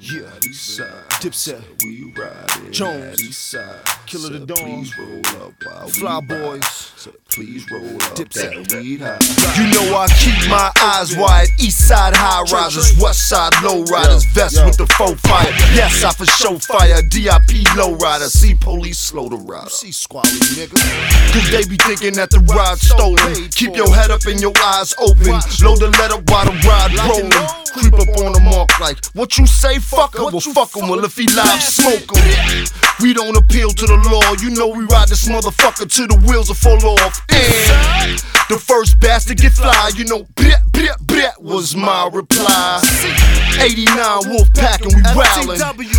Yeah, Dipset, we riding Jones, Eastside. Killer the Dawn, Please roll up while Fly we Boys. Please roll up Dipset. that weed high. You know I keep my eyes wide. East side high risers, west side low riders. Vest with the faux fire. Yes, I for show fire. DIP low rider. See police slow to ride. See squally niggas. Cause they be thinking that the ride's stolen. Keep your head up and your eyes open. Load the letter while the ride rolling. Creep up on the mark like, what you say, fucker? Well, fuck him. Well, if he live, smoke him. We don't appeal to the law. You know we ride this motherfucker till the wheels are fall off. And the first bastard get fly. You know, bleh was my reply. 89 wolf pack and we wildin'.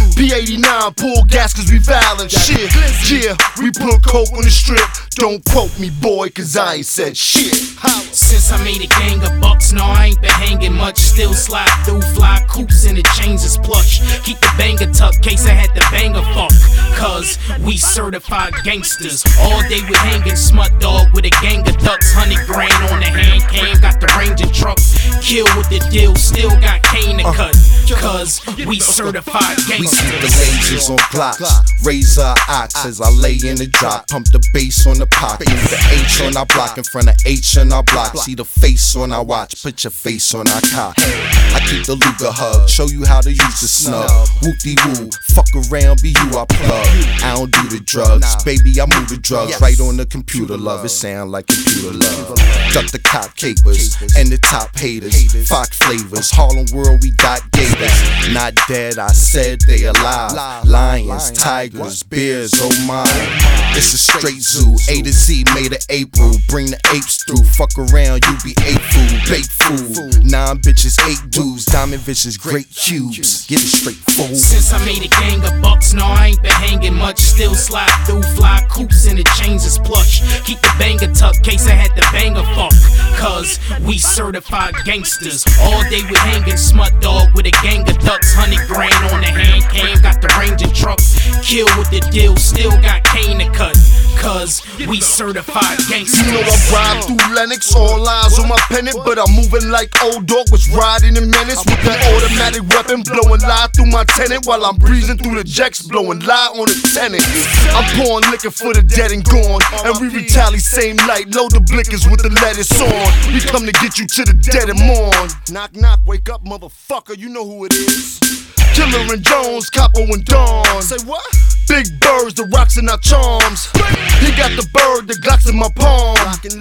P89 pull gas cause we violent. Shit, yeah, we put coke on the strip. Don't quote me, boy, cause I ain't said shit. Since I made a gang of bucks, no, I ain't been hanging much. Still slide through fly coops and the chains is plush. Keep the banger tucked, case I had the banger fuck. Cause we certified gangsters. All day we hanging smut dog with a gang of ducks. 100 grand on the hand cam, got the Ranger truck. Kill with the deal, still got cane to cut. Cause we certified gangsters. We keep the lasers on Glocks, razor ox as I lay in the drop. Pump the bass on the pocket, the H on our block in front of H on our block. See the face on our watch, put your face on our cock. I keep the Luger hug, show you how to use the snub. Whoop-de-woo, fuck around, be you I plug. I don't do the drugs, baby I move the drugs right on the computer, love. It sound like computer love. Duck the cop capers and the top haters. Fox flavors, Harlem World we got gators. Not dead, I said they alive. Lions, tigers, bears, oh my. It's a straight zoo, A to Z made of April. Bring the apes through, fuck around, you be ape food, bait food. 9 bitches, 8 dudes, diamond visions, great cubes. Get it straight, fool. Since I made a gang of bucks, no, I ain't been hanging much. Still slide through fly coops and the chains is plush. Keep the banger tucked, case I had the banger fuck. Cause we certified gangsters. All day we hanging smut dog with a gang of ducks. 100 grand on the hand cam, got the Ranger truck. Kill with the deal, still got cane to cut. Cause we certified gangsters. You know I ride through Lennox, all eyes on my pennant, but I'm moving like old dog was riding in menace with that automatic weapon, blowing lie through my tenant while I'm breezing through the jacks, blowing lie on the tenant. I'm pouring liquor for the dead and gone, and we retaliate same night, load the blickers with the lettuce on. We come to get you to the dead and morn. Knock knock, wake up motherfucker, you know who it is. Killer and Jones, Capo and Dawn. Say what? Big birds, the rocks in our charms. He got the bird, the Glocks in my palm.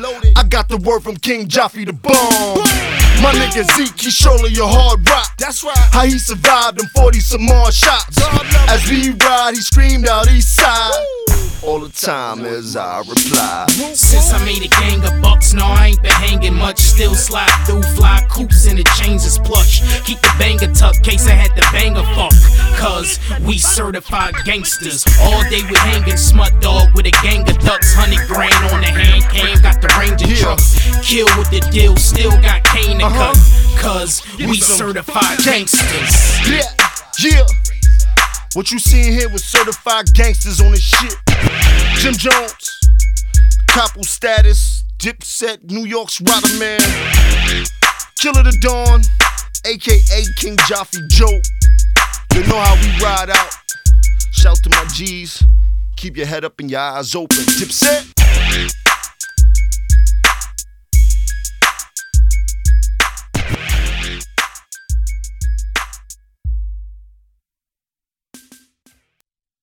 I got the word from King Jaffe the bomb. My nigga Zeke, he surely a hard rock. That's right. How he survived them 40 some more shots. As we ride, he screamed out east side. All the time as I reply. Since I made a gang of bucks, no, I ain't been hanging much. Still slide through fly coops and the chains is plush. Keep the banger tucked, case I had the banger fuck. Cause we certified gangsters. All day we hanging smut dog with a gang of ducks. 100 grand on the hand cam, got the Ranger truck. Kill with the deal, still got cane to cut. Cause we certified gangsters. Yeah. What you seeing here was certified gangsters on this shit. Jim Jones, Capo Status, Dipset, New York's Rider Man, Killer the Dawn, aka King Jaffe Joe. You know how we ride out. Shout to my G's. Keep your head up and your eyes open. Dipset.